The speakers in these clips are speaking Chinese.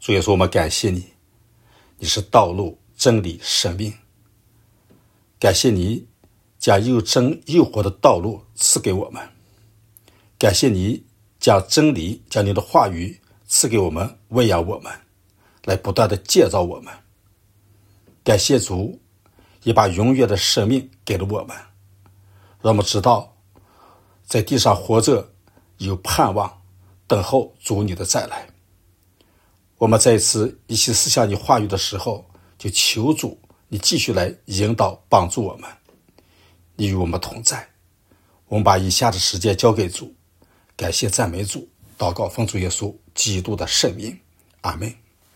主耶稣，我们感谢你，你是道路、真理、生命。感谢你将又真又活的道路赐给我们，感谢你将真理、将你的话语赐给我们，喂养我们，来不断的建造我们。感谢主也把永远的生命给了我们，让我们知道在地上活着有盼望，等候主你的再来。我们再一次一起思想你话语的时候，就求主你继续来引导帮助我们，你与我们同在。我们把以下的时间交给主，感谢赞美主，祷告奉主耶稣基督的圣名，阿们。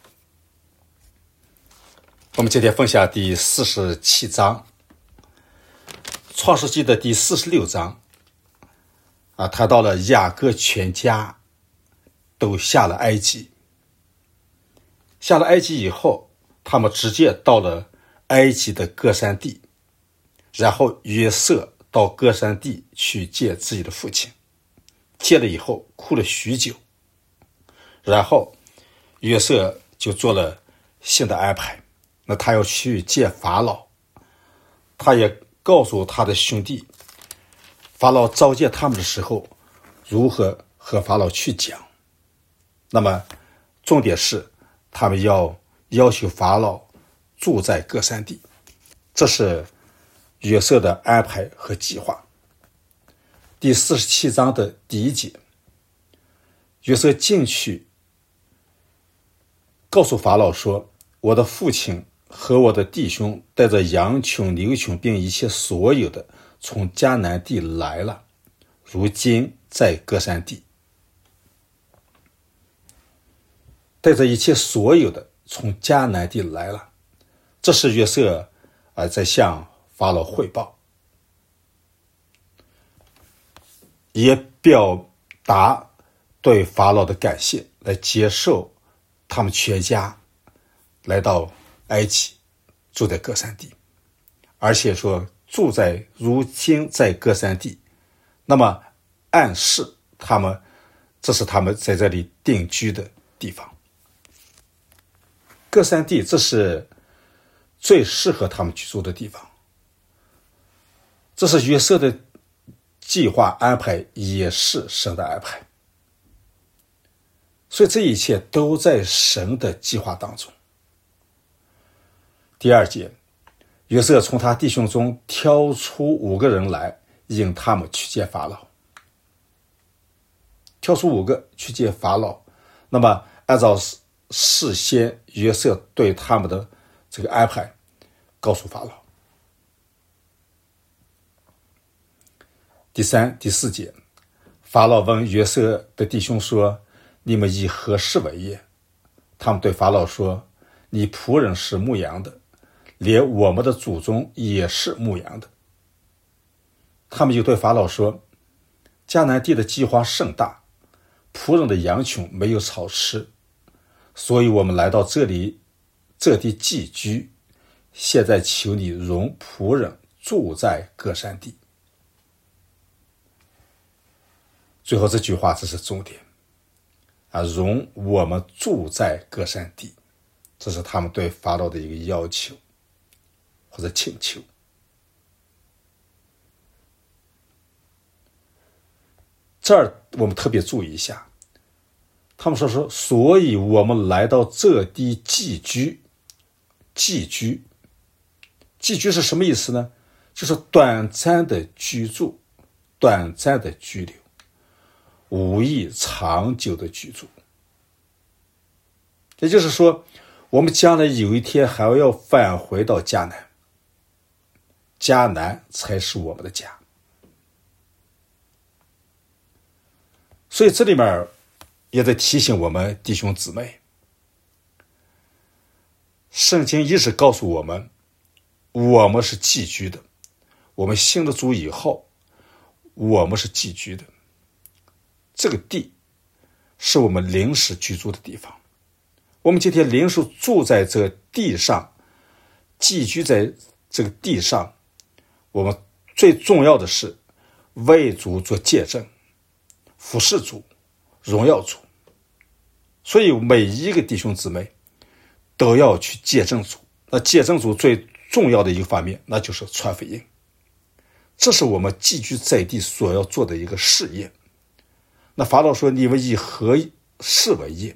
我们今天分享第47章，创世纪的第46章谈到了雅各全家都下了埃及。下了埃及以后，他们直接到了埃及的歌珊地，然后约瑟到歌珊地去见自己的父亲，见了以后哭了许久，然后约瑟就做了新的安排，那他要去见法老，他也告诉他的兄弟，法老召见他们的时候如何和法老去讲。那么重点是他们要求法老住在歌珊地，这是约瑟的安排和计划。第47章的第1节，约瑟进去告诉法老说，我的父亲和我的弟兄带着羊群、牛群并一切所有的从迦南地来了，如今在歌珊地。带着一切所有的从迦南地来了，这是约瑟在向法老汇报，也表达对法老的感谢，来接受他们全家来到埃及，住在歌珊地，而且说如今在歌珊地，那么暗示这是他们在这里定居的地方。歌珊地，这是最适合他们居住的地方，这是约瑟的计划安排，也是神的安排，所以这一切都在神的计划当中。第2节，约瑟从他弟兄中挑出5个人来，引他们去见法老。挑出5个去见法老，那么按照事先约瑟对他们的这个安排告诉法老。第3、第4节，法老问约瑟的弟兄说，你们以何事为业？他们对法老说，你仆人是牧羊的，连我们的祖宗也是牧羊的。他们就对法老说，迦南地的饥荒甚大，仆人的羊群没有草吃，所以我们来到这地寄居，现在求你容仆人住在歌珊地。最后这句话，这是重点容我们住在歌珊地，这是他们对法老的一个要求或者请求。这儿我们特别注意一下，他们说所以我们来到这地寄居。寄居是什么意思呢？就是短暂的居住，短暂的居留，无意长久的居住。也就是说，我们将来有一天还要返回到迦南，迦南才是我们的家。所以这里面也在提醒我们弟兄姊妹，圣经一直告诉我们，我们是寄居的，我们信了主以后，我们是寄居的。这个地是我们临时居住的地方，我们今天临时住在这地上，寄居在这个地上，我们最重要的是为主做见证，服侍主，荣耀主。 所以每一个弟兄姊妹都要去见证主。那见证主最重要的一个方面，那就是传福音。这是我们寄居在地所要做的一个事业。那法老说：“你们以何事为业？”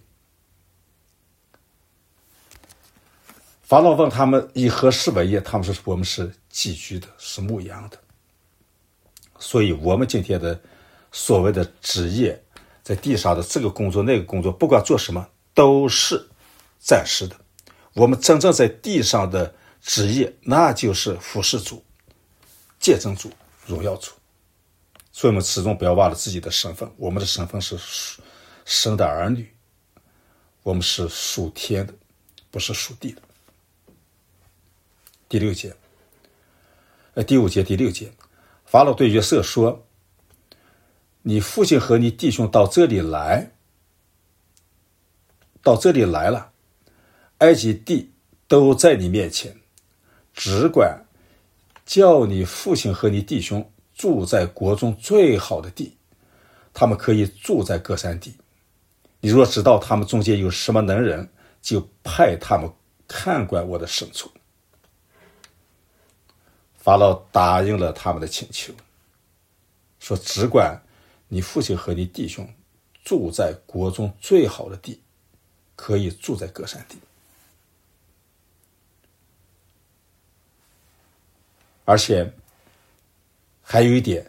法老问他们以何事为业，他们说：“我们是寄居的，是牧羊的。”所以我们今天的所谓的职业，在地上的这个工作那个工作，不管做什么都是暂时的。我们真正在地上的职业，那就是服侍主、见证主、荣耀主。所以我们始终不要忘了自己的身份，我们的身份是神的儿女，我们是属天的，不是属地的。第5节、第6节，法老对约瑟说：“你父亲和你弟兄到这里来了，埃及地都在你面前，只管叫你父亲和你弟兄住在国中最好的地，他们可以住在各山地。你若知道他们中间有什么能人，就派他们看管我的牲畜。”法老答应了他们的请求，说：“只管你父亲和你弟兄住在国中最好的地，可以住在各山地。”而且还有一点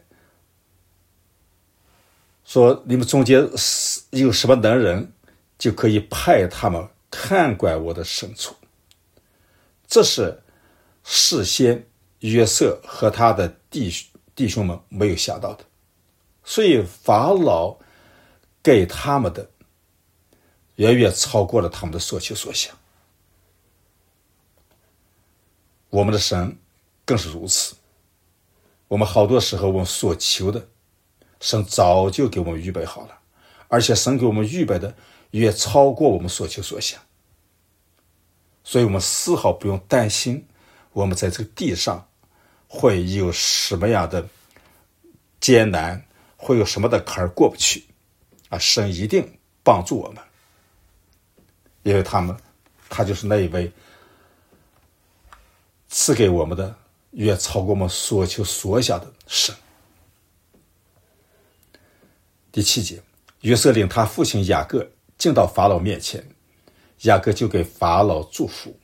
说，你们中间有什么能人，就可以派他们看管我的牲畜。这是事先约瑟和他的弟兄们没有想到的，所以法老给他们的远远超过了他们的所求所想。我们的神更是如此，我们好多时候我们所求的，神早就给我们预备好了，而且神给我们预备的远超过我们所求所想。所以我们丝毫不用担心我们在这个地上会有什么样的艰难，会有什么的坎儿过不去啊！神一定帮助我们，因为他就是那一位赐给我们的远超过我们所求所想的神。第7节，约瑟领他父亲雅各进到法老面前，雅各就给法老祝福。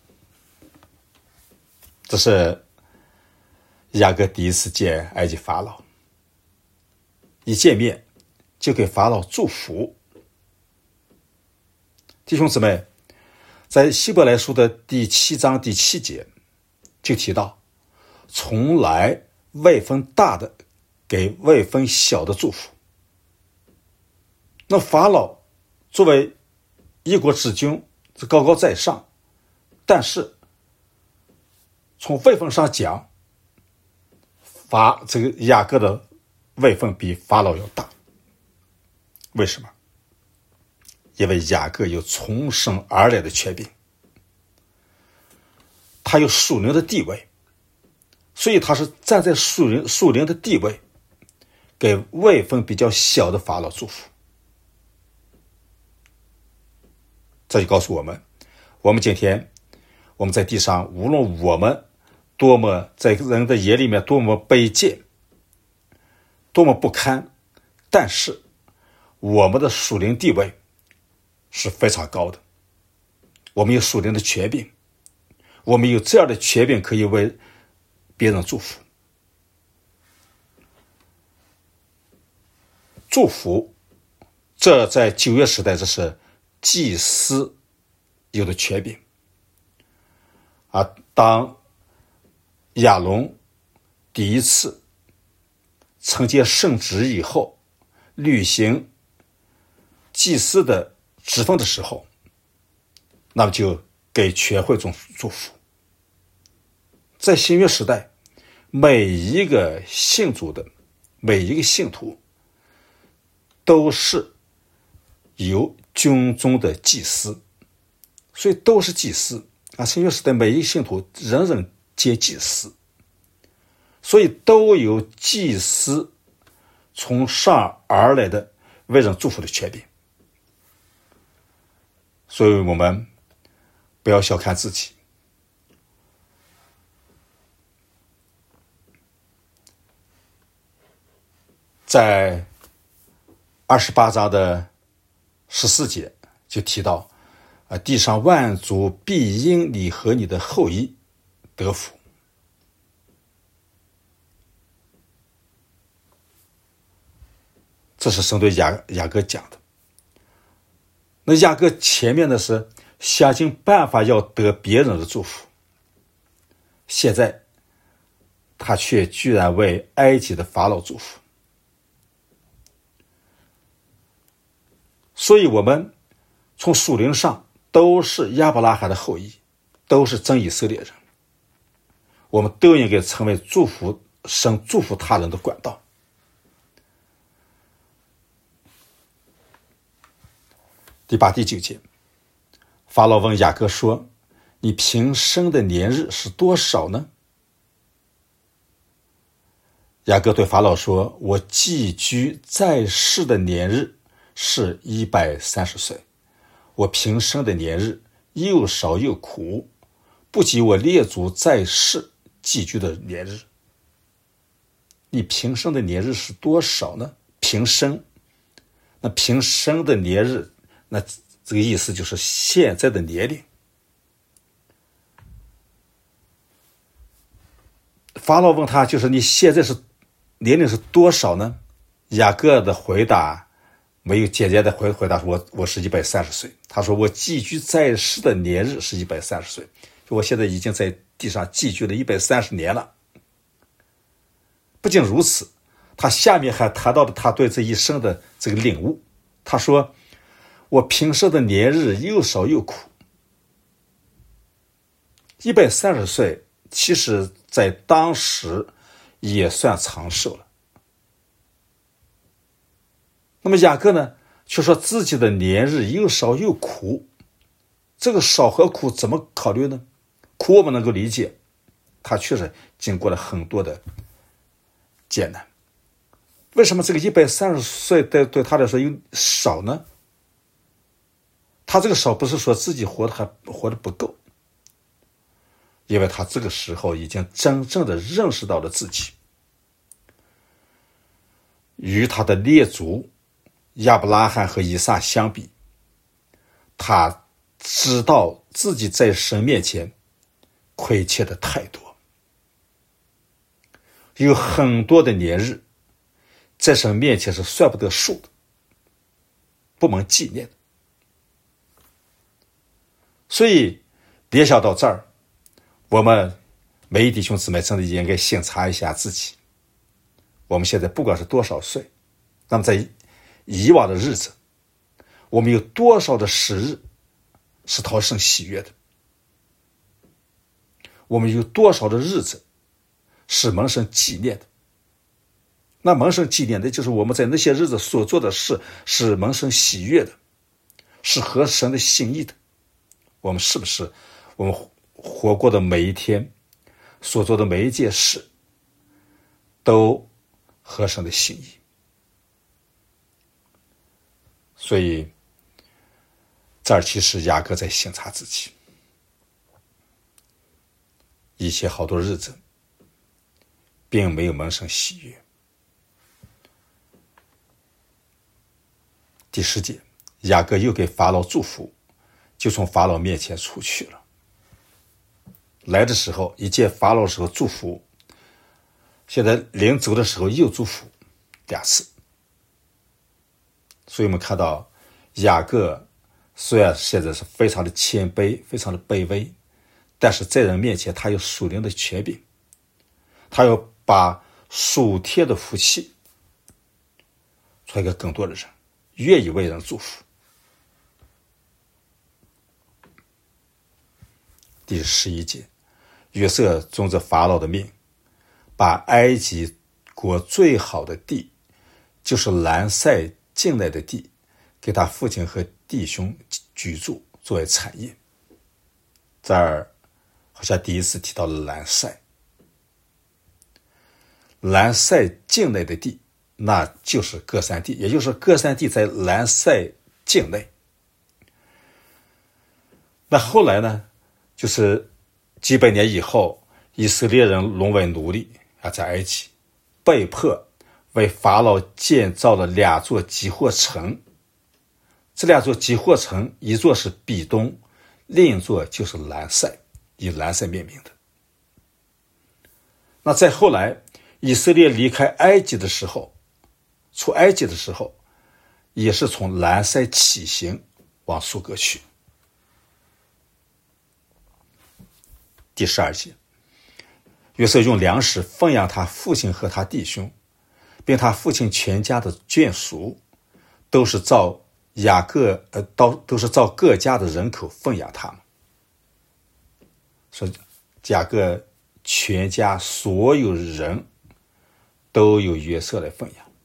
这是雅各第一次见埃及法老，一见面就给法老祝福。弟兄姊妹，在希伯来书的第7章第7节就提到，从来位分大的给位分小的祝福。那法老作为一国之君，是高高在上，但是从位分上讲，这个雅各的位分比法老要大。为什么？因为雅各有从生而来的权柄，他有属灵的地位，所以他是站在属灵的地位，给位分比较小的法老祝福。这就告诉我们，我们今天我们在地上，无论我们多么在人的眼里面多么卑贱，多么不堪，但是我们的属灵地位是非常高的。我们有属灵的权柄，我们有这样的权柄可以为别人祝福。祝福，这在旧约时代，这是祭司有的权柄啊。当亚伦第一次承接圣职以后，履行祭司的职分的时候，那么就给全会众祝福。在新约时代，每一个信主的每一个信徒都是由军中的祭司，所以都是祭司啊。新约时代每一个信徒人人皆祭司，所以都有祭司从上而来的为人祝福的权柄。 所以我们不要小看自己。在28章的14节就提到，地上万族必因你和你的后裔得福。这是神对雅各讲的。那雅各前面的是想尽办法要得别人的祝福，现在他却居然为埃及的法老祝福。所以我们从属灵上都是亚伯拉罕的后裔，都是真以色列人，我们都应该成为神祝福他人的管道。第8、第9节，法老问雅各说：你平生的年日是多少呢？雅各对法老说：我寄居在世的年日是130岁，我平生的年日又少又苦，不及我列祖在世寄居的年日。你平生的年日是多少呢？平生，那平生的年日，那这个意思就是现在的年龄。法老问他，就是你现在是年龄是多少呢？雅各的回答没有简单的回答说我是130岁。他说我寄居在世的年日是130岁，我现在已经在地上寄居了130年了。不仅如此，他下面还谈到了他对这一生的这个领悟。他说我平生的年日又少又苦。130岁其实在当时也算长寿了。那么雅各呢，却说自己的年日又少又苦。这个少和苦怎么考虑呢？苦我们能够理解，他确实经过了很多的艰难。为什么这个130岁对他来说又少呢？他这个少不是说自己活得不够，因为他这个时候已经真正的认识到了自己与他的列祖亚伯拉罕和以撒相比，他知道自己在神面前亏欠的太多，有很多的年日在神面前是算不得数的，不蒙纪念的。所以联想到这儿，我们每一弟兄姊妹真的应该省察一下自己，我们现在不管是多少岁，那么在以往的日子，我们有多少的时日是讨神喜悦的？我们有多少的日子是蒙神纪念的？那蒙神纪念的就是我们在那些日子所做的事是蒙神喜悦的，是合神的心意的。我们是不是我们活过的每一天所做的每一件事都合神的心意？所以这儿其实雅各在省察自己，以前好多日子并没有蒙神喜悦。第10节，雅各又给法老祝福，就从法老面前出去了。来的时候一见法老的时候祝福，现在临走的时候又祝福2次。所以我们看到雅各虽然现在是非常的谦卑，非常的卑微，但是在人面前他有属灵的权柄，他要把属天的福气传给更多的人，愿意为人祝福。第11节，约瑟遵着法老的命，把埃及国最好的地，就是兰塞境内的地，给他父亲和弟兄居住作为产业。这儿好像第一次提到了兰塞。兰塞境内的地，那就是歌珊地，也就是歌珊地在兰塞境内。 那后来呢，就是几百年以后，以色列人沦为奴隶在埃及，被迫为法老建造了2座集货城。这2座集货城，一座是比东，另一座就是兰塞，以兰塞命名的。那再后来，以色列离开埃及的时候，出埃及的时候，也是从兰塞起行往苏格去。第12节，约瑟用粮食奉养他父亲和他弟兄，并他父亲全家的眷属，都是照各家的人口奉养他们。说雅各全家所有人都由约瑟来奉养。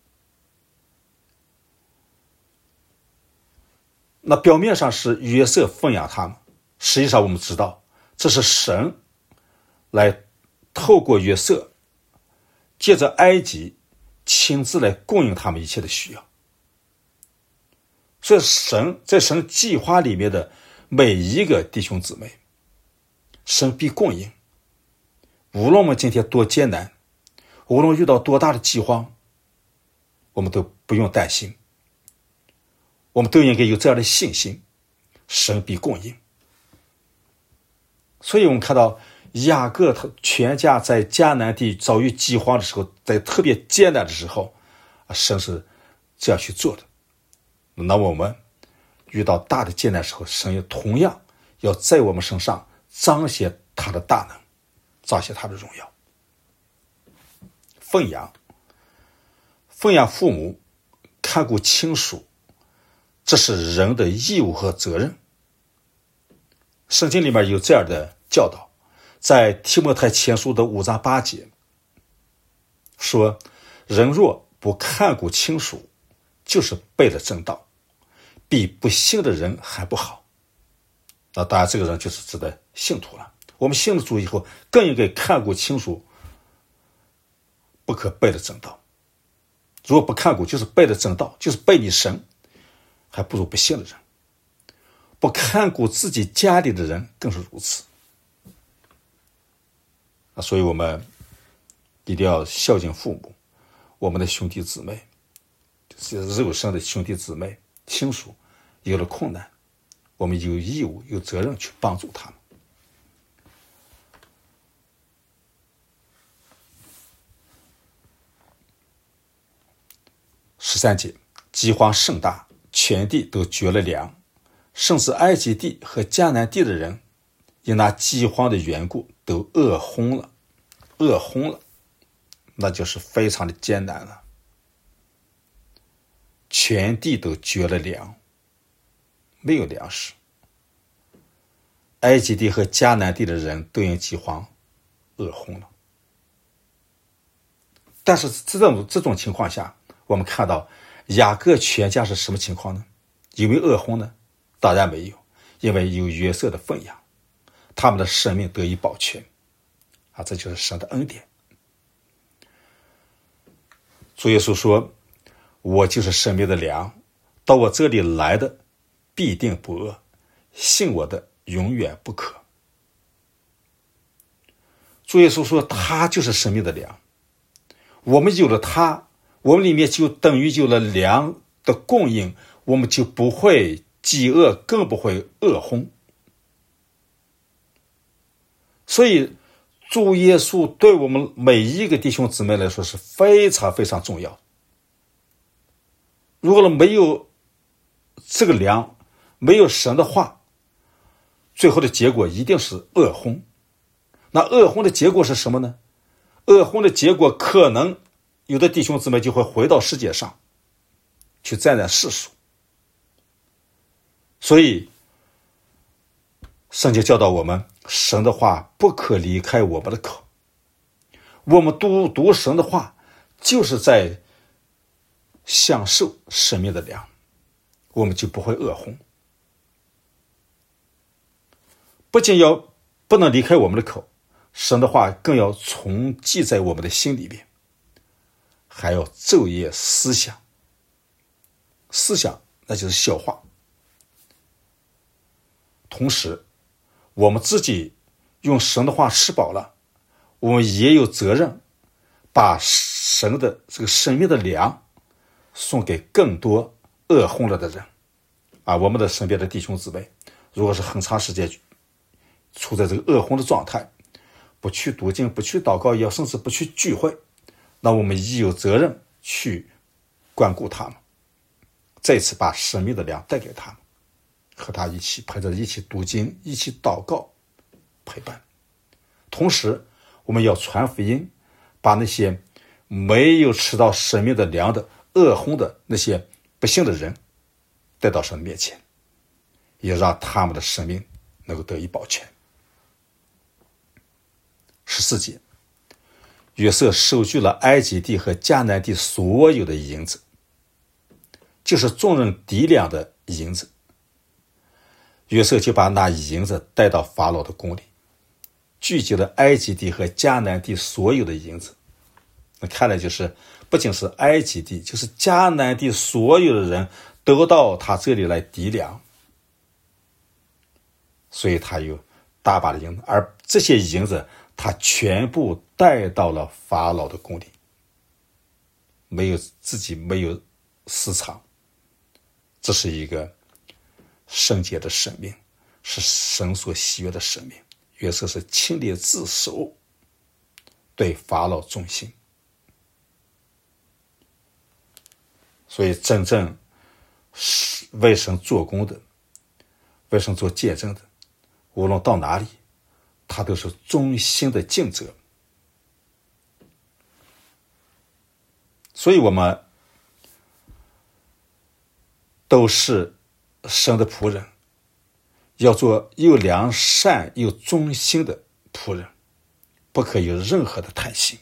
那表面上是约瑟奉养他们，实际上我们知道，这是神来透过约瑟，借着埃及亲自来供应他们一切的需要。所以在神计划里面的每一个弟兄姊妹，神必供应。无论我们今天多艰难，无论遇到多大的饥荒，我们都不用担心，我们都应该有这样的信心，神必供应。所以我们看到雅各他全家在迦南地遭遇饥荒的时候，在特别艰难的时候，神是这样去做的。那我们遇到大的艰难的时候，神也同样要在我们身上彰显他的大能，彰显他的荣耀。奉养父母，看顾亲属，这是人的义务和责任。圣经里面有这样的教导，在提摩太前书的5章8节说，人若不看顾亲属，就是背了正道，比不信的人还不好。那当然这个人就是指的信徒了。我们信了主以后，更应该看顾亲属，不可背了正道。如果不看顾，就是背了正道，就是背你神，还不如不信的人。不看顾自己家里的人更是如此。所以我们一定要孝敬父母，我们的兄弟姊妹，肉身的兄弟姊妹亲属有了困难，我们有义务有责任去帮助他们。13节，饥荒甚大，全地都绝了粮，甚至埃及地和迦南地的人因那饥荒的缘故都饿昏了，那就是非常的艰难了。全地都绝了粮，没有粮食。埃及地和迦南地的人都因饥荒饿昏了。但是这种情况下，我们看到雅各全家是什么情况呢？有没有饿昏呢？当然没有，因为有约瑟的奉养，他们的生命得以保全这就是神的恩典。主耶稣说，我就是生命的粮，到我这里来的必定不饿，信我的永远不渴。主耶稣说，他就是生命的粮，我们有了他，我们里面就等于有了粮的供应，我们就不会饥饿，更不会饿昏。所以主耶稣对我们每一个弟兄姊妹来说是非常非常重要。如果没有这个粮，没有神的话，最后的结果一定是饿昏。那饿昏的结果是什么呢？饿昏的结果可能有的弟兄姊妹就会回到世界上去沾染世俗。所以圣经教导我们，神的话不可离开我们的口。我们读神的话，就是在享受生命的粮，我们就不会饿昏。不仅不能离开我们的口，神的话更要从记在我们的心里面，还要昼夜思想。思想那就是消化。 同时我们自己用神的话吃饱了，我们也有责任把神的这个生命的粮送给更多饿昏了的人我们的身边的弟兄姊妹，如果是很长时间处在这个饿昏的状态，不去读经，不去祷告，也甚至不去聚会，那我们也有责任去关顾他们，再次把生命的粮带给他们，和他一起陪着一起读经，一起祷告陪伴。同时我们要传福音，把那些没有吃到生命的粮的饿昏的那些不幸的人带到神的面前，也让他们的生命能够得以保全。14节，约瑟收据了埃及地和迦南地所有的银子，就是众人抵粮的银子。约瑟就把那银子带到法老的宫里，聚集了埃及地和迦南地所有的银子。那看来就是不仅是埃及地，就是迦南地所有的人都到他这里来抵粮，所以他有大把的银子，而这些银子他全部带到了法老的宫里，自己没有私藏。这是一个圣洁的生命，是神所喜悦的生命。约瑟是亲力自守，对法老忠心。所以真正为神做工的，为神做见证的，无论到哪里他都是忠心的尽责。所以我们都是神的仆人，要做又良善又忠心的仆人，不可有任何的贪心。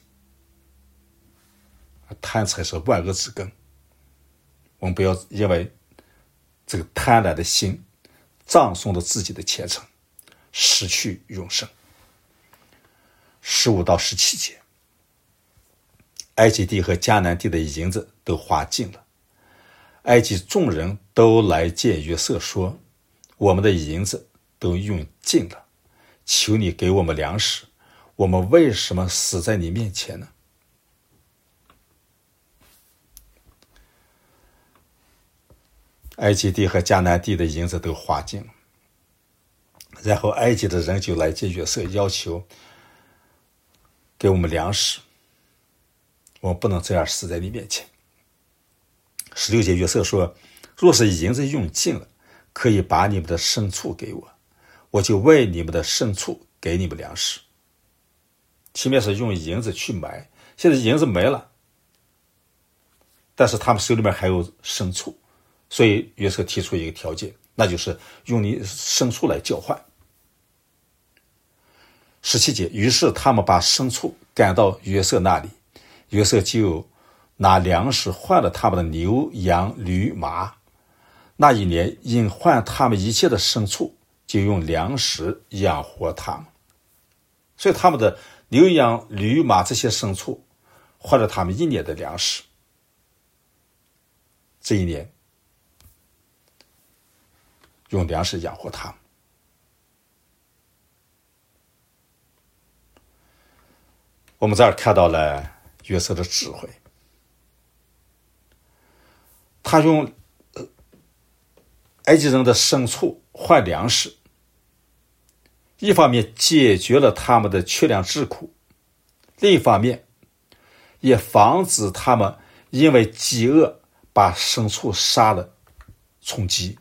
贪才是万恶之根，我们不要因为这个贪婪的心葬送了自己的前程，失去永生。15到17节，埃及地和迦南地的银子都花尽了，埃及众人都来见约瑟说，我们的银子都用尽了，求你给我们粮食，我们为什么死在你面前呢？埃及地和迦南地的银子都花尽了，然后埃及的人就来见约瑟，要求给我们粮食，我们不能这样死在你面前。16节约瑟说，若是银子用尽了，可以把你们的牲畜给我，我就为你们的牲畜给你们粮食。前面是用银子去买，现在银子没了，但是他们手里面还有牲畜，所以约瑟提出一个条件，那就是用你牲畜来交换。17节，于是他们把牲畜赶到约瑟那里，约瑟就拿粮食换了他们的牛羊驴马。那一年因换他们一切的牲畜，就用粮食养活他们。所以他们的牛羊驴马这些牲畜换了他们1年的粮食。这一年用粮食养活他们。我们这儿看到了约瑟的智慧，他用埃及人的牲畜换粮食，一方面解决了他们的缺粮之苦，另一方面也防止他们因为饥饿把牲畜杀了充饥。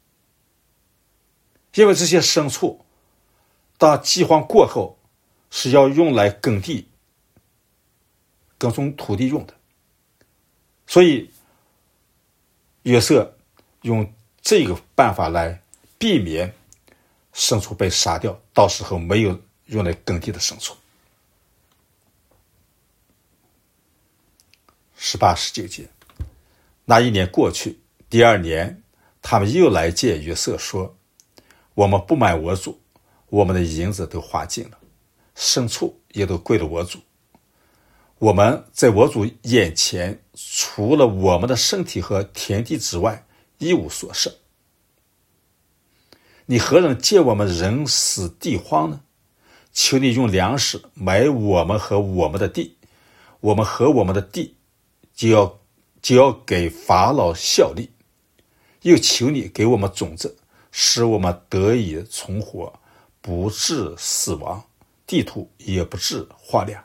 因为这些牲畜当饥荒过后是要用来耕地耕种土地用的，所以约瑟用这个办法来避免牲畜被杀掉，到时候没有用来耕地的牲畜。18、19节，那一年过去，第2年他们又来见约瑟说，我们不买我主，我们的银子都花尽了，牲畜也都归了我主，我们在我主眼前除了我们的身体和田地之外一无所剩。 你何忍借我们人死地荒呢？求你用粮食买我们和我们的地，我们和我们的地就要给法老效力。又求你给我们种子，使我们得以存活，不致死亡，地土也不致荒凉。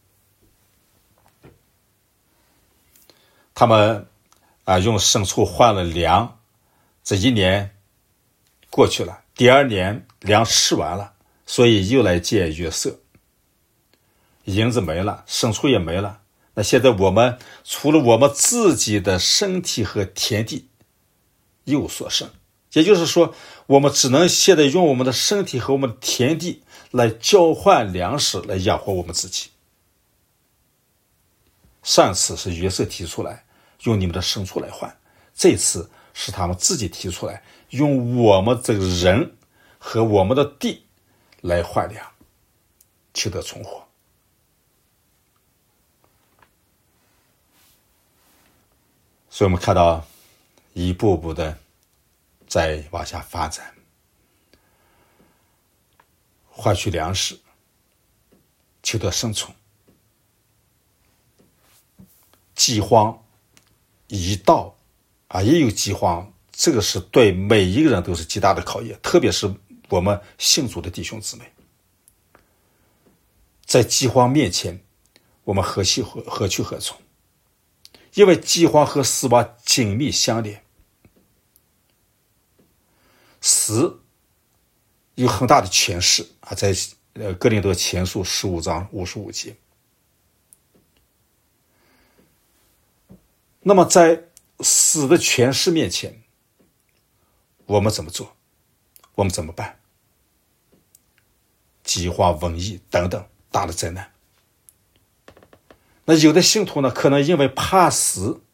他们用牲畜换了粮，这一年过去了，第二年粮吃完了，所以又来见约瑟。银子没了，牲畜也没了，那现在我们除了我们自己的身体和田地有所剩，也就是说，我们只能现在用我们的身体和我们的田地来交换粮食，来养活我们自己。上次是约瑟提出来用你们的牲畜来换，这次是他们自己提出来用我们这个人和我们的地来换粮，求得存活。所以我们看到一步步的在往下发展，换取粮食，求得生存。饥荒一到也有饥荒，这个是对每一个人都是极大的考验，特别是我们信主的弟兄姊妹。在饥荒面前，我们何去何从？因为饥荒和死亡紧密相连，死有很大的权势在哥林多前书15章55节。那么在死的权势面前，我们怎么做？我们怎么办？饥荒、瘟疫等等大的灾难。那有的信徒呢，可能因为怕死，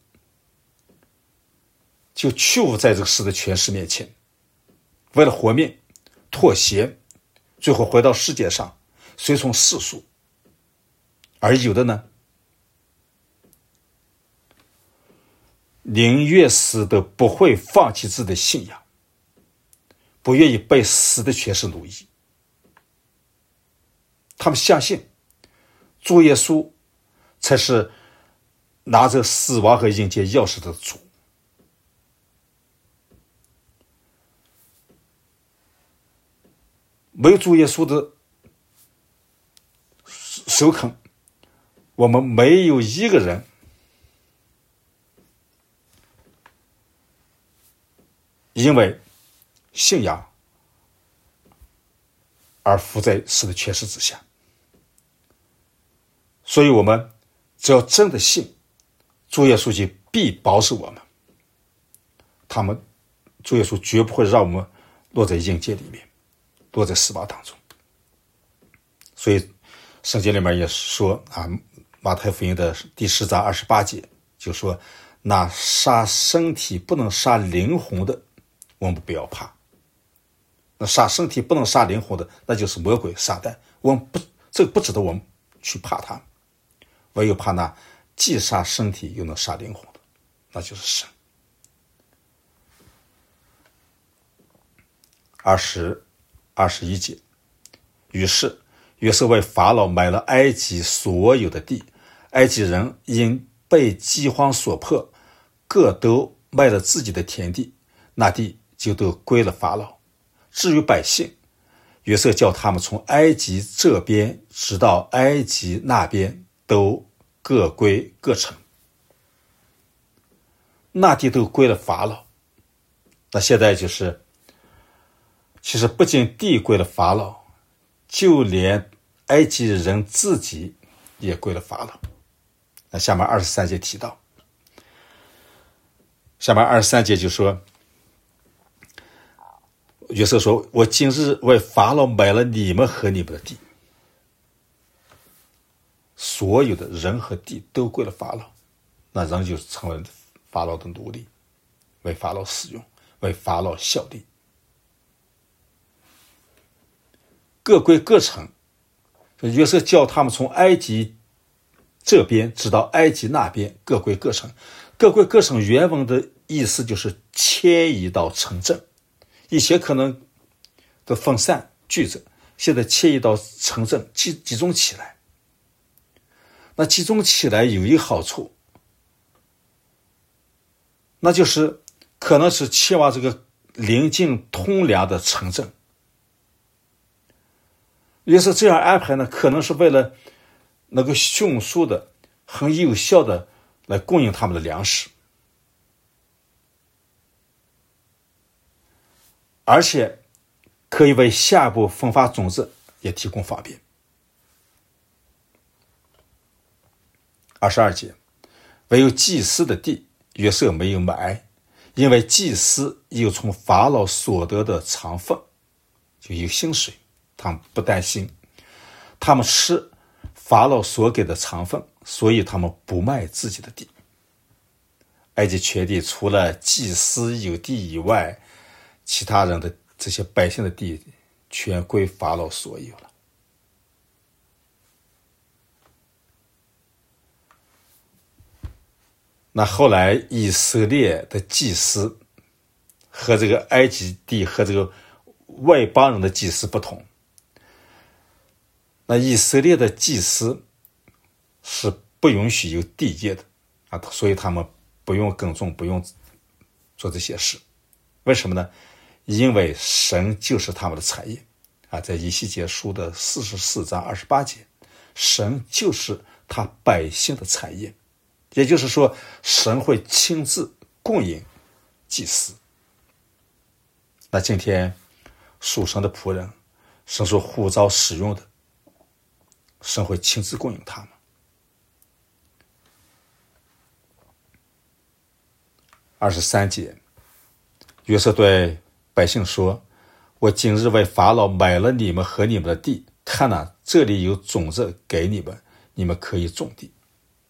就屈服在这个死的权势面前，为了活命妥协，最后回到世界上随从世俗。而有的呢，宁愿死都不会放弃自己的信仰，不愿意被死的权势奴役。他们相信主耶稣才是拿着死亡和阴间钥匙的主。没有主耶稣的首肯，我们没有一个人因为信仰而伏在死的权势之下。所以我们只要真的信，主耶稣就必保守我们。主耶稣绝不会让我们落在阴间里面，落在死亡当中。所以圣经里面也说马太福音的第10章28节就说，那杀身体不能杀灵魂的，我们不要怕。那杀身体不能杀灵魂的，那就是魔鬼撒旦。这个不值得我们去怕他，唯有怕那既杀身体又能杀灵魂的，那就是神。21节，于是约瑟为法老买了埃及所有的地，埃及人因被饥荒所迫，各都卖了自己的田地，那地就都归了法老。至于百姓，约瑟叫他们从埃及这边直到埃及那边都各归各城，那地都归了法老。那现在就是其实不仅地归了法老，就连埃及人自己也归了法老。那下面23节提到，下面23节就说，约瑟说，我今日为法老买了你们和你们的地。所有的人和地都归了法老，那人就成为法老的奴隶，为法老使用，为法老效力。各归各城，约瑟叫他们从埃及这边直到埃及那边各归各城。各归各城原文的意思就是迁移到城镇。以前可能的分散聚着，现在迁移到城镇集中起来。那集中起来有一个好处，那就是可能是迁往这个临近通粮的城镇。也是这样安排呢，可能是为了能够迅速的、很有效的来供应他们的粮食，而且可以为下一步分发种子也提供方便。22节，唯有祭司的地，约瑟没有买，因为祭司有从法老所得的偿分，就有薪水，他们不担心，他们吃法老所给的偿分，所以他们不卖自己的地。埃及全地除了祭司有地以外，其他人的这些百姓的地全归法老所有了。那后来以色列的祭司和这个埃及地和这个外邦人的祭司不同，那以色列的祭司是不允许有地业的啊，所以他们不用耕种，不用做这些事。为什么呢？因为神就是他们的产业啊，在以西结书的44章28节，神就是他百姓的产业。也就是说，神会亲自供应祭司。那今天属神的仆人，神所呼召使用的，神会亲自供应他们。23节，约瑟对百姓说：我今日为法老买了你们和你们的地，看哪，这里有种子给你们，你们可以种地。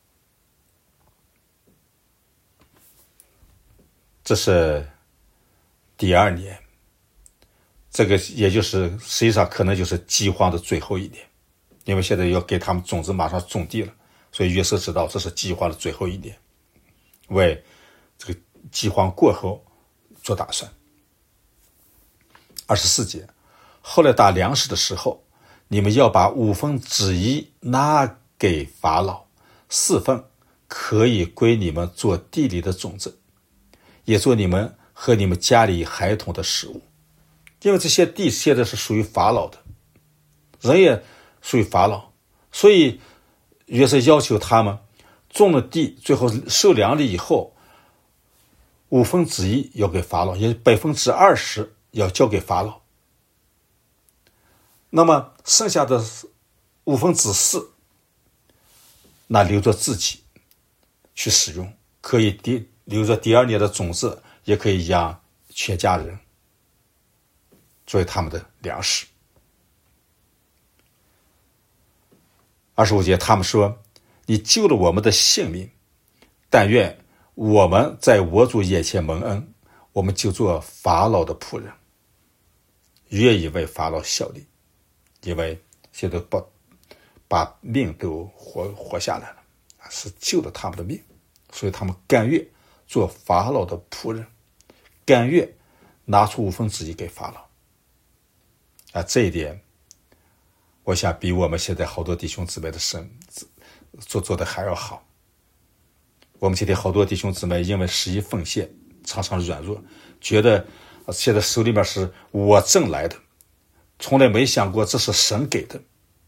这是第2年，这个也就是实际上可能就是饥荒的最后一年，因为现在要给他们种子，马上种地了，所以约瑟知道这是饥荒的最后一年，为这个饥荒过后做打算。24节，后来打粮食的时候，你们要把1/5拿给法老，4分可以归你们做地里的种子，也做你们和你们家里孩童的食物。因为这些地现在是属于法老的，人也属于法老，所以约瑟要求他们种了地，最后收粮了以后1/5要给法老，也20%要交给法老。那么剩下的4/5，那留着自己去使用，可以留着第2年的种子，也可以养全家人作为他们的粮食。25节，他们说：你救了我们的性命，但愿我们在我主眼前蒙恩，我们就做法老的仆人，愿意为法老效力，因为现在把命都活下来了，是救了他们的命，所以他们甘愿做法老的仆人，甘愿拿出1/5给法老啊。这一点我想比我们现在好多弟兄姊妹的神做的还要好。我们今天好多弟兄姊妹因为十一奉献常常软弱，觉得现在手里面是我挣来的，从来没想过这是神给的。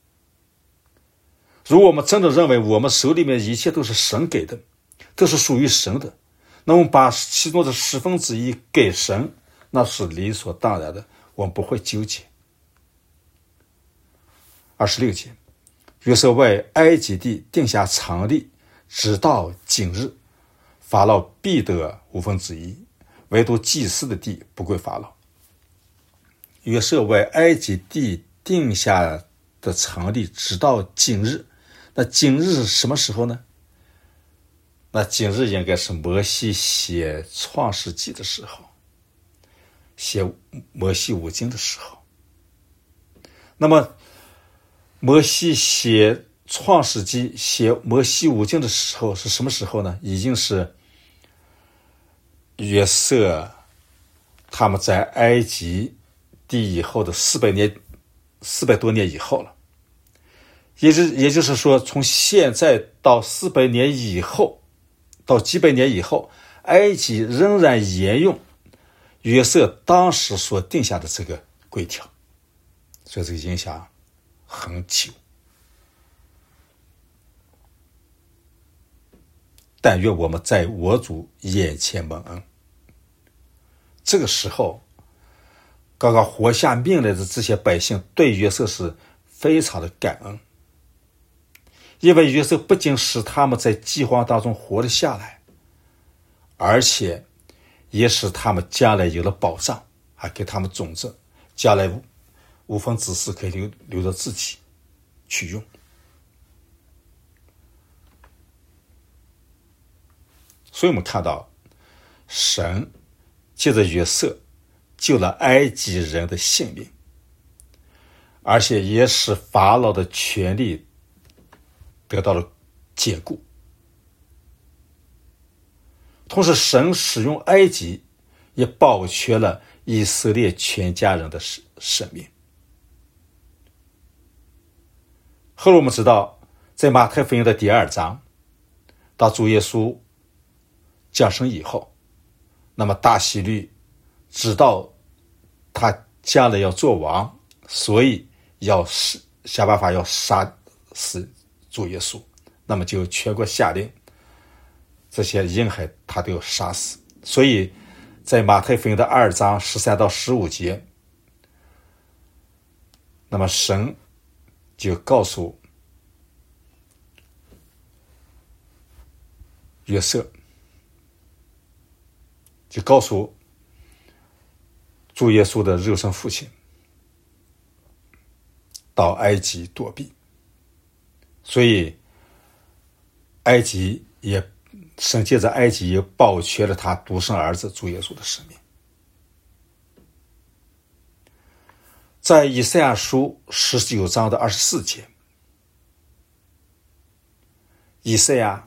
如果我们真的认为我们手里面一切都是神给的，都是属于神的，那我们把其中的1/10给神，那是理所当然的，我们不会纠结。26节，约瑟为埃及地定下常例，直到今日，法老必得1/5，唯独祭司的地不归法老。约瑟为埃及地定下的常例，直到今日。那今日是什么时候呢？那今日应该是摩西写创世纪的时候，写摩西五经的时候。那么摩西写创世纪、写摩西五经的时候是什么时候呢？已经是约瑟他们在埃及地以后的400多年以后了。也就是说，从现在到400年以后，到几百年以后，埃及仍然沿用约瑟当时所定下的这个规条，所以这个影响很久。但愿我们在我主眼前蒙恩。这个时候，刚刚活下命来的这些百姓对约瑟是非常的感恩，因为约瑟不仅使他们在饥荒当中活了下来，而且也使他们将来有了保障，还给他们种子，将来无风之事可以留着自己去用。所以我们看到神借着约瑟救了埃及人的性命，而且也使法老的权力得到了坚固。同时神使用埃及也保全了以色列全家人的生命。后来我们知道，在马太福音的第2章，当主耶稣降生以后，那么大希律知道他将来要做王，所以要想办法要杀死主耶稣，那么就全国下令这些婴孩他都要杀死。所以在马太福音的2章13到15节，那么神就告诉约瑟，就告诉主耶稣的肉身父亲到埃及躲避。所以埃及也神借着埃及也保全了他独生儿子主耶稣的生命。在以赛亚书19章的24节，以赛亚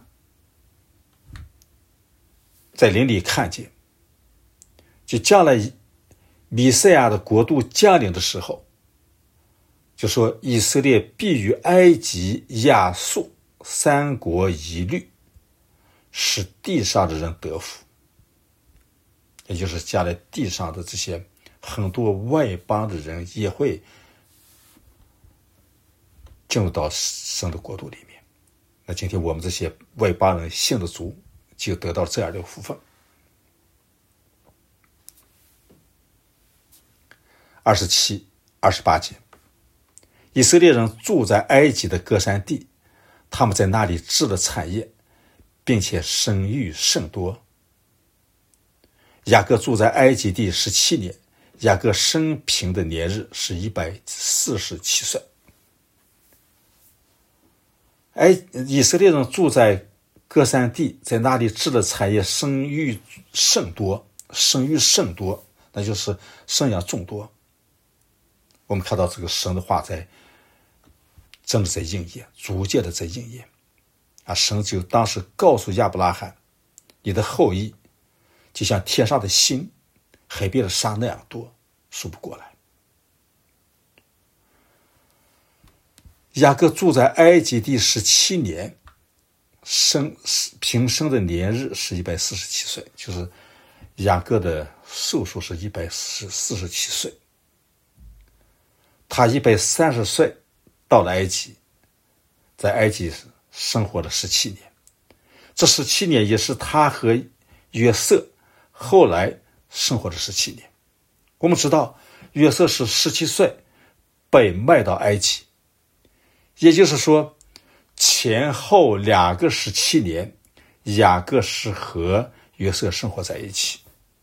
在灵里看见，就将来弥赛亚的国度降临的时候，就说以色列必与埃及、亚述3国一律，使地上的人得福。也就是将来地上的这些很多外邦的人也会进入到神的国度里面。那今天我们这些外邦人信的主，就得到这样的福分。27、28节，以色列人住在埃及的歌珊地，他们在那里置了产业，并且生育甚多。雅各住在埃及地17年，雅各生平的年日是147岁。以色列人住在歌珊地，在那里置了产业，生育甚多，那就是生养众多。我们看到这个神的话真的在应验，逐渐的在应验。神就当时告诉亚伯拉罕，你的后裔就像天上的星，海边的沙那样多，数不过来。雅各住在埃及地17年，平生的年日是147岁，就是雅各的寿数是147岁。他130岁到了埃及，在埃及生活了17年。这17年也是他和约瑟后来生活了17年。我们知道约瑟是17岁被卖到埃及，也就是说前后2个17年，雅各是和约瑟生活在一起。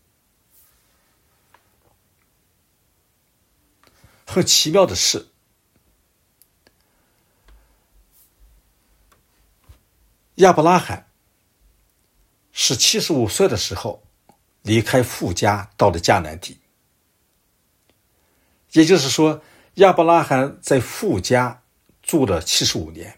很奇妙的是，亚伯拉罕是75岁的时候离开父家到了迦南地，也就是说亚伯拉罕在父家住了75年。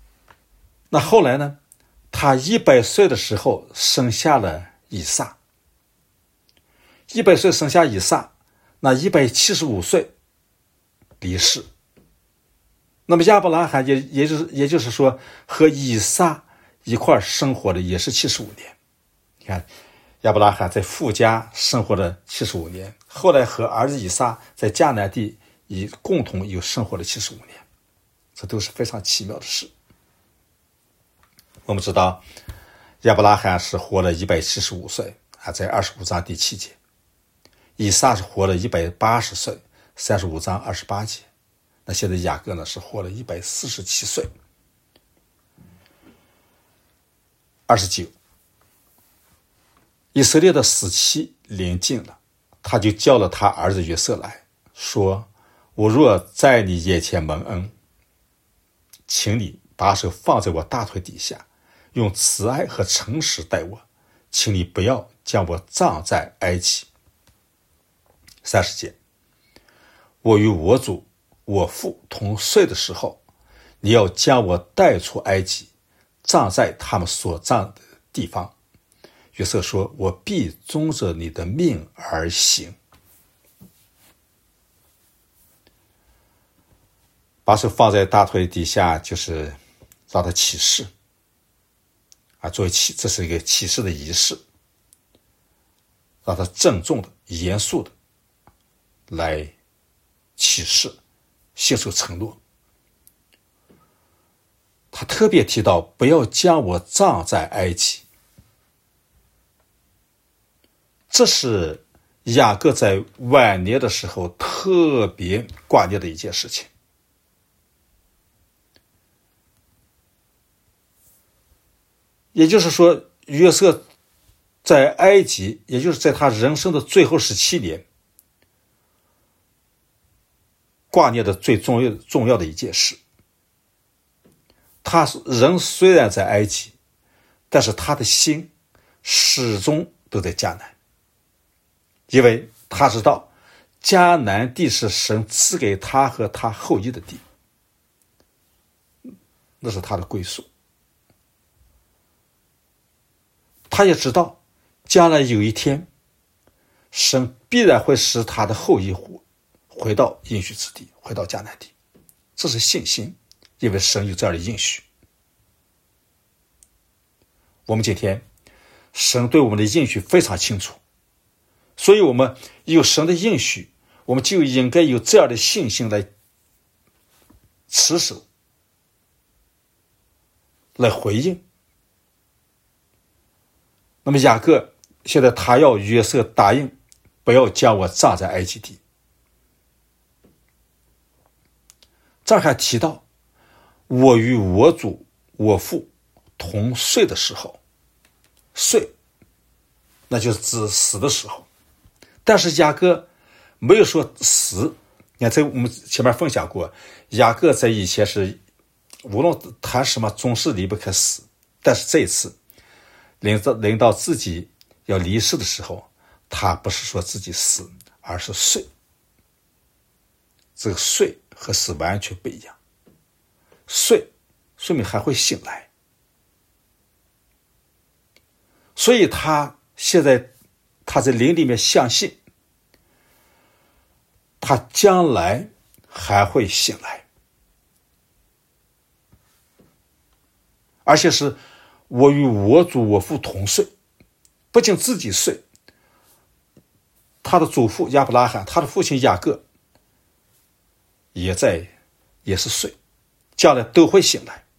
那后来呢，他100岁的时候生下了以撒， 100岁生下以撒，那175岁离世。那么亚伯拉罕也就是说，和以撒一块生活的也是75年。你看，亚伯拉罕在父家生活了75年，后来和儿子以撒在迦南地共同又生活了75年，这都是非常奇妙的事。我们知道，亚伯拉罕是活了175岁啊，在25章第7节；以撒是活了180岁，35章28节。那现在雅各呢是活了147岁，29。以色列的死期临近了，他就叫了他儿子约瑟来说：“我若在你眼前蒙恩，请你把手放在我大腿底下，用慈爱和诚实待我，请你不要将我葬在埃及。”30节，我与我主我父同睡的时候，你要将我带出埃及，葬在他们所葬的地方。约瑟说：“我必遵着你的命而行。”把手放在大腿底下，就是让他起誓啊，这是一个起誓的仪式，让他郑重的、严肃的来起誓，信守承诺。他特别提到不要将我葬在埃及，这是雅各在晚年的时候特别挂念的一件事情。也就是说，约瑟在埃及，也就是在他人生的最后17年，挂念的最重要的一件事。他人虽然在埃及，但是他的心始终都在迦南，因为他知道迦南地是神赐给他和他后裔的地，那是他的归宿。他也知道将来有一天，神必然会使他的后裔回到应许之地，回到迦南地，这是信心，因为神有这样的应许。我们今天神对我们的应许非常清楚，所以我们有神的应许，我们就应该有这样的信心来持守，来回应。那么雅各现在他要约瑟答应不要将我葬在埃及地。这儿还提到我与我主我父同睡的时候，睡那就是指死的时候，但是雅各没有说死。你看，在我们前面分享过，雅各在以前是无论谈什么总是离不开死，但是这一次临到自己要离世的时候，他不是说自己死，而是睡。这个睡和死完全不一样，睡说明还会醒来，所以他现在他在灵里面相信他将来还会醒来，而且是我与我主我父同睡，不仅自己睡，他的祖父亚伯拉罕，他的父亲雅各也是睡，将来都会醒来。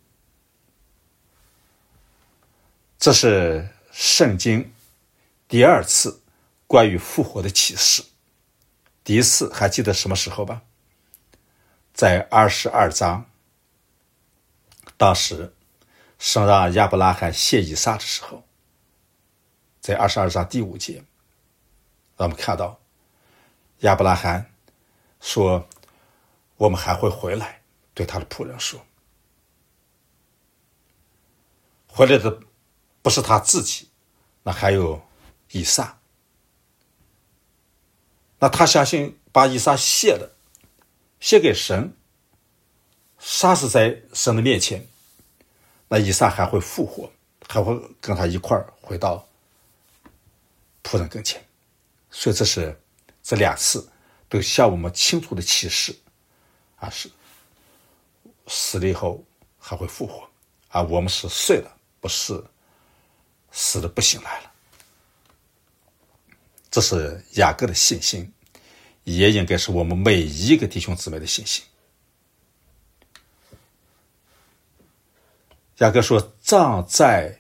这是圣经第二次关于复活的启示。第一次还记得什么时候吧？在22章，当时神让亚伯拉罕献以撒的时候，在22章第5节，让我们看到亚伯拉罕说我们还会回来，对他的仆人说，回来的不是他自己，那还有以撒。那他相信把以撒献给神，杀死在神的面前，那以撒还会复活，还会跟他一块儿回到仆人跟前。 所以这两次都向我们清楚的启示是死了以后还会复活我们是睡了，不是死了不醒来了。这是雅各的信心，也应该是我们每一个弟兄姊妹的信心。雅各说，葬在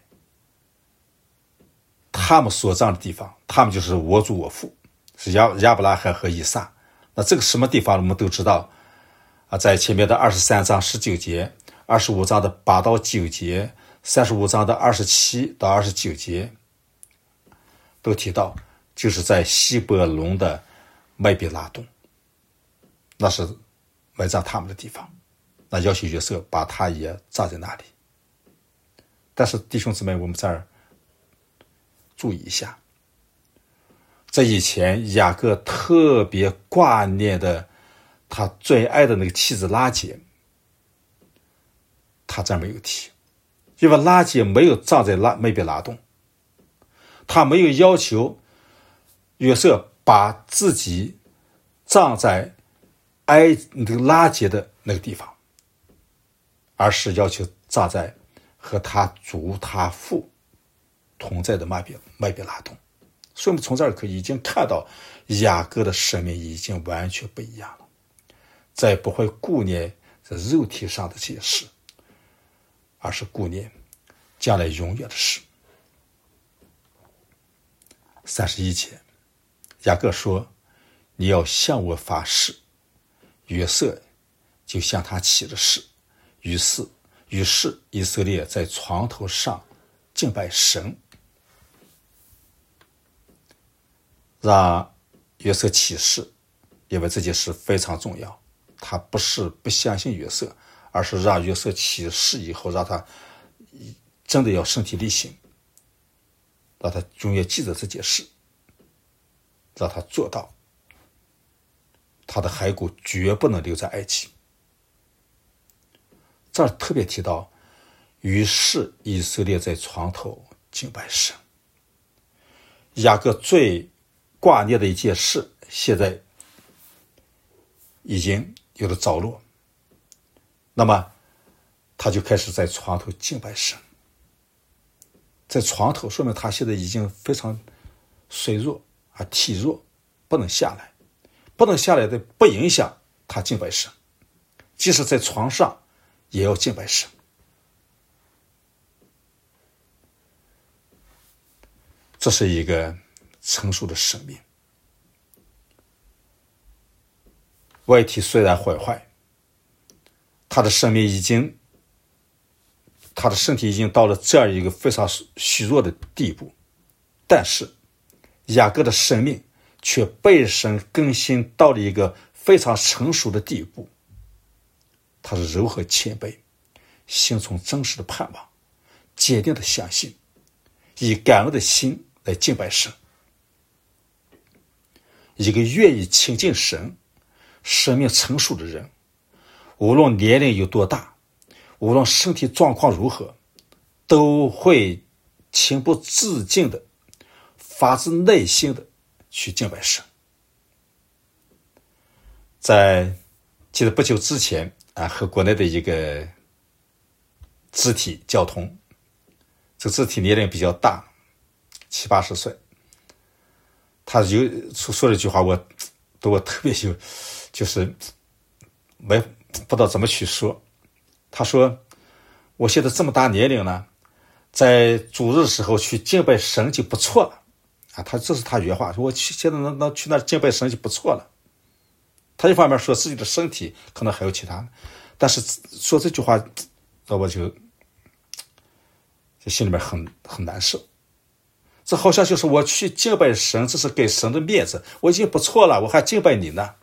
他们所葬的地方，他们就是我祖我父，是亚伯拉罕和以撒。那这个什么地方我们都知道在前面的23章19节、25章的8到9节、35章的27到29节都提到，就是在希伯龙的麦比拉洞，那是埋葬他们的地方。那要求约瑟把他也葬在那里。但是弟兄姊妹，我们这儿注意一下，在以前雅各特别挂念的他最爱的那个妻子拉结，他这儿没有提，因为拉结没有葬在麦比拉洞，他没有要求约瑟把自己葬在那个拉结的那个地方，而是要求葬在和他祖他父同在的麦比拉洞。所以我们从这儿可以已经看到雅各的生命已经完全不一样了，再也不会顾念这肉体上的这些事，而是顾念将来永远的事。31节，雅各说，你要向我发誓。约瑟就向他起了誓，于是以色列在床头上敬拜神。让约瑟起誓，因为这件事非常重要，他不是不相信约瑟，而是让约瑟起誓以后，让他真的要身体力行，让他永远记得这件事，让他做到他的骸骨绝不能留在埃及。这儿特别提到，于是以色列在床头敬拜神。雅各最挂念的一件事，现在已经有了着落，那么他就开始在床头敬拜神。在床头说明他现在已经非常衰弱体弱，不能下来，不能下来的不影响他敬拜神，即使在床上也要敬拜神。这是一个成熟的生命。外体虽然坏，他的身体已经到了这样一个非常虚弱的地步，但是雅各的生命却被神更新到了一个非常成熟的地步。他是柔和谦卑，心存真实的盼望，坚定的相信，以感恩的心来敬拜神。一个愿意亲近神、生命成熟的人，无论年龄有多大，无论身体状况如何，都会情不自禁的、发自内心的去敬拜神。记得不久之前和国内的一个肢体交通，这肢体年龄比较大，70、80岁，他就说了一句话，我特别就是不知道怎么去说。他说，我现在这么大年龄了，在主日的时候去敬拜神就不错了这是他原话，说我现在能去那敬拜神就不错了。他一方面说自己的身体可能还有其他的，但是说这句话让我就心里面很难受。这好像就是我去敬拜神，这是给神的面子，我已经不错了，我还敬拜你呢。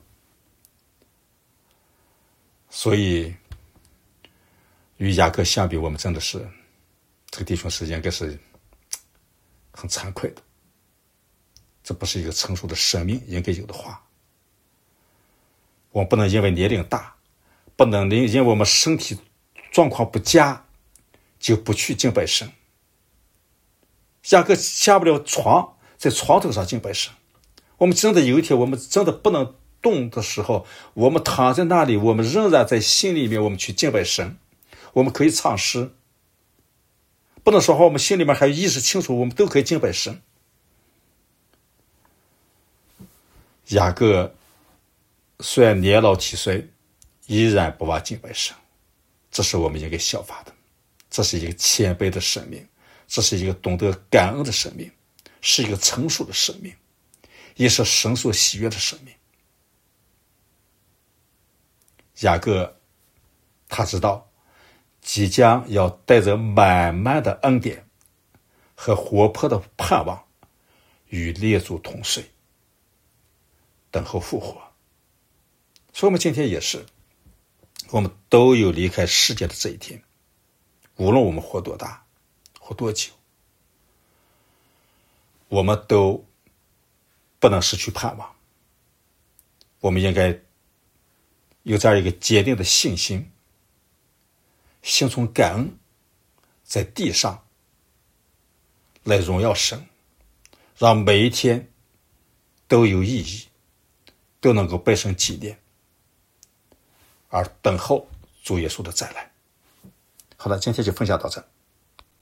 所以与雅各相比，我们真的是这个弟兄是应该是很惭愧的，这不是一个成熟的生命应该有的话。我们不能因为年龄大，不能因为我们身体状况不佳就不去敬拜神。雅各下不了床，在床头上敬拜神， 我们真的有一天我们真的不能动的时候，我们躺在那里，我们仍然在心里面我们去敬拜神，我们可以唱诗，不能说话，我们心里面还有意识清楚，我们都可以敬拜神。雅各虽然年老体衰，依然不忘敬拜神，这是我们应该效法的。这是一个谦卑的生命，这是一个懂得感恩的生命，是一个成熟的生命，也是神所喜悦的生命。雅各他知道即将要带着满满的恩典和活泼的盼望与列祖同睡，等候复活。所以我们今天也是，我们都有离开世界的这一天，无论我们活多大活多久，我们都不能失去盼望。我们应该有这样一个坚定的信心，心存感恩，在地上来荣耀神，让每一天都有意义，都能够被神纪念，而等候主耶稣的再来。好了，今天就分享到这。